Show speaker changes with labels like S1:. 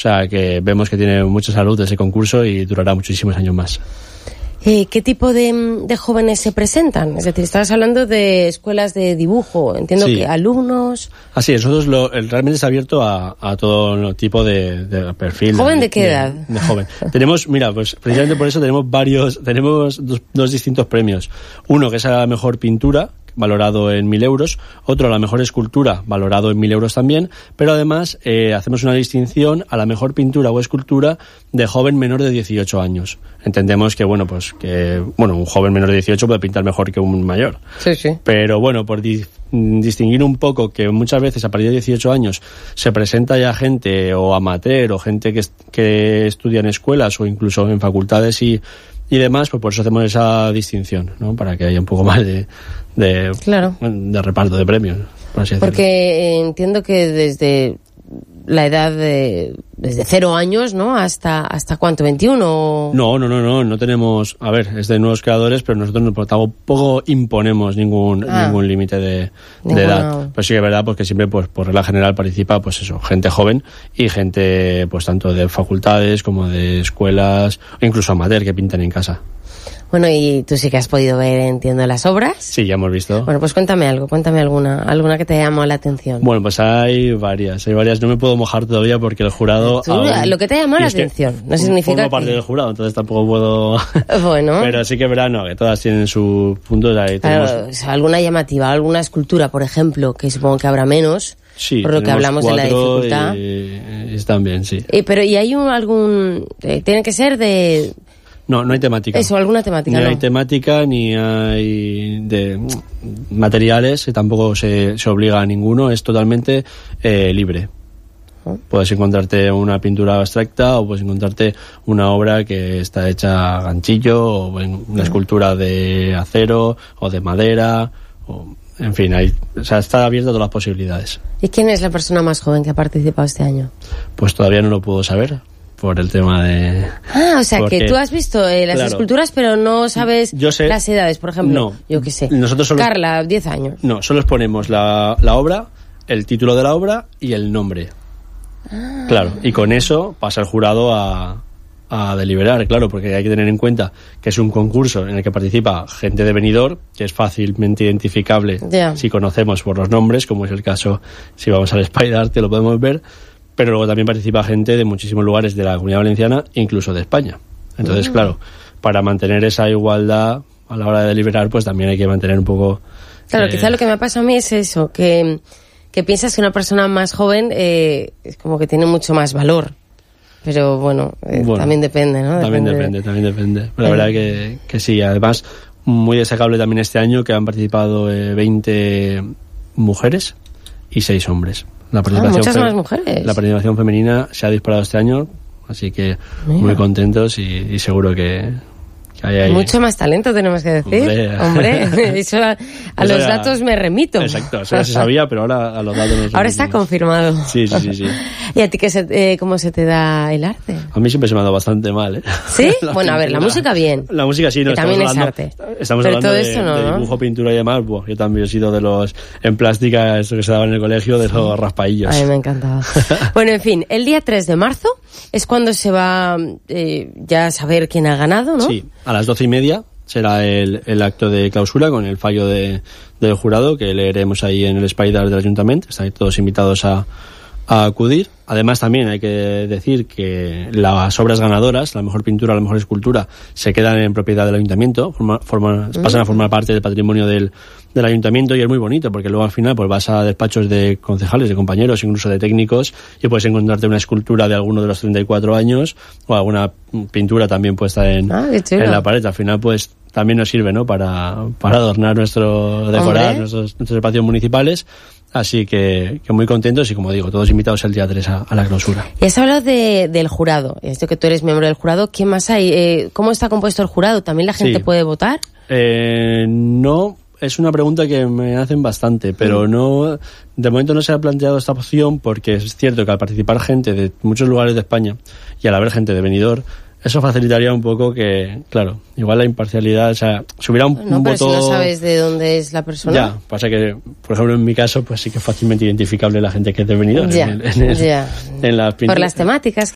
S1: sea que vemos que tiene mucha salud ese concurso y durará muchísimos años más.
S2: ¿Qué tipo de jóvenes se presentan? Es decir, estabas hablando de escuelas de dibujo, entiendo que alumnos...
S1: Así es, nosotros realmente está abierto a todo tipo de perfil.
S2: ¿Joven de qué edad?
S1: De joven. Tenemos, mira, pues precisamente por eso tenemos dos distintos premios. Uno que es a la mejor pintura, valorado en 1.000 euros, otro a la mejor escultura, valorado en 1.000 euros también, pero además hacemos una distinción a la mejor pintura o escultura de joven menor de 18 años. Entendemos que, un joven menor de 18 puede pintar mejor que un mayor.
S2: Sí, sí.
S1: Pero bueno, por distinguir un poco que muchas veces a partir de 18 años se presenta ya gente o amateur o gente que estudia en escuelas o incluso en facultades y demás, pues por eso hacemos esa distinción, ¿no? Para que haya un poco más de reparto de premios. Por así decirlo.
S2: Porque entiendo que desde la edad desde 0 años, ¿no? ¿Hasta cuánto? ¿21?
S1: No tenemos, a ver, es de nuevos creadores, pero nosotros tampoco imponemos ningún límite de edad. Pues sí que es verdad, porque siempre, pues por regla general participa, pues eso, gente joven y gente, pues tanto de facultades como de escuelas, o incluso amateur que pintan en casa.
S2: Bueno, y tú sí que has podido ver, entiendo, las obras.
S1: Sí, ya hemos visto.
S2: Bueno, pues cuéntame alguna que te llamó la atención.
S1: Bueno, pues hay varias, no me puedo mojar todavía porque el jurado...
S2: Lo que te llamó la atención, no significa
S1: formo parte del jurado, entonces tampoco puedo...
S2: Bueno.
S1: Pero sí que verán, que todas tienen su punto de...
S2: Claro, alguna llamativa, alguna escultura, por ejemplo, que supongo que habrá menos,
S1: sí,
S2: por lo que hablamos de la dificultad.
S1: Están bien, sí.
S2: Pero ¿y hay algún... tiene que ser de...
S1: No hay temática.
S2: Eso, alguna temática,
S1: Ni hay temática, ni hay de materiales, tampoco se obliga a ninguno, es totalmente libre. Puedes encontrarte una pintura abstracta o puedes encontrarte una obra que está hecha a ganchillo o una escultura de acero o de madera, en fin, está abierta a todas las posibilidades.
S2: ¿Y quién es la persona más joven que ha participado este año?
S1: Pues todavía no lo puedo saber. Por el tema de...
S2: o sea, que tú has visto las esculturas, pero no sabes las edades, por ejemplo.
S1: No.
S2: Yo qué sé.
S1: Nosotros
S2: Carla, 10 años.
S1: No, solo les ponemos la obra, el título de la obra y el nombre. Claro, y con eso pasa el jurado a deliberar, claro, porque hay que tener en cuenta que es un concurso en el que participa gente de Benidorm, que es fácilmente identificable si conocemos por los nombres, como es el caso si vamos al Spider, lo podemos ver. Pero luego también participa gente de muchísimos lugares de la Comunidad Valenciana, incluso de España. Entonces, claro, para mantener esa igualdad a la hora de deliberar, pues también hay que mantener un poco...
S2: Claro, quizá lo que me pasa a mí es eso, que piensas que una persona más joven es como que tiene mucho más valor. Pero bueno, también depende, ¿no?
S1: También depende. Pero la verdad que sí. Además, muy destacable también este año que han participado 20 mujeres y 6 hombres.
S2: Muchas más mujeres.
S1: La participación femenina se ha disparado este año, así que muy contentos y seguro que hay ahí.
S2: Mucho más talento tenemos que decir. Hombre, eso a los datos me remito.
S1: Exacto, eso ya se sabía, pero ahora a los datos nos
S2: ahora está confirmado.
S1: Sí.
S2: ¿Y a ti cómo se te da el arte?
S1: A mí siempre se me ha dado bastante mal, ¿eh?
S2: ¿Sí? Bueno, a ver, la música bien.
S1: La música sí,
S2: que también es arte.
S1: Estamos
S2: pero
S1: hablando
S2: todo esto
S1: de dibujo, pintura y demás. Yo también he sido de los, en plástica, eso que se daba en el colegio, de los raspaillos.
S2: A mí me encantaba. Bueno, en fin, el día 3 de marzo es cuando se va ya a saber quién ha ganado, ¿no?
S1: Sí, a las 12:30 será el acto de clausura con el fallo del jurado que leeremos ahí en el Spider del Ayuntamiento. Están todos invitados a acudir. Además también hay que decir que las obras ganadoras, la mejor pintura, la mejor escultura, se quedan en propiedad del Ayuntamiento, pasan a formar parte del patrimonio del Ayuntamiento, y es muy bonito porque luego al final pues vas a despachos de concejales, de compañeros, incluso de técnicos, y puedes encontrarte una escultura de alguno de los 34 años o alguna pintura también puesta en la pared. Al final pues también nos sirve, ¿no? Para adornar decorar nuestros espacios municipales. Así que muy contentos y, como digo, todos invitados el día 3 a la clausura.
S2: Y has hablado del jurado. Esto que tú eres miembro del jurado, ¿quién más hay? ¿Cómo está compuesto el jurado? ¿También la gente puede votar?
S1: No, es una pregunta que me hacen bastante, pero no, de momento no se ha planteado esta opción porque es cierto que al participar gente de muchos lugares de España y al haber gente de Benidorm, eso facilitaría un poco que, claro, igual la imparcialidad, o sea, si hubiera un
S2: pero
S1: voto...
S2: si no sabes de dónde es la persona...
S1: Ya, pasa que, por ejemplo, en mi caso, pues sí que es fácilmente identificable la gente que es de Benidorm. En las pinturas.
S2: Por las temáticas,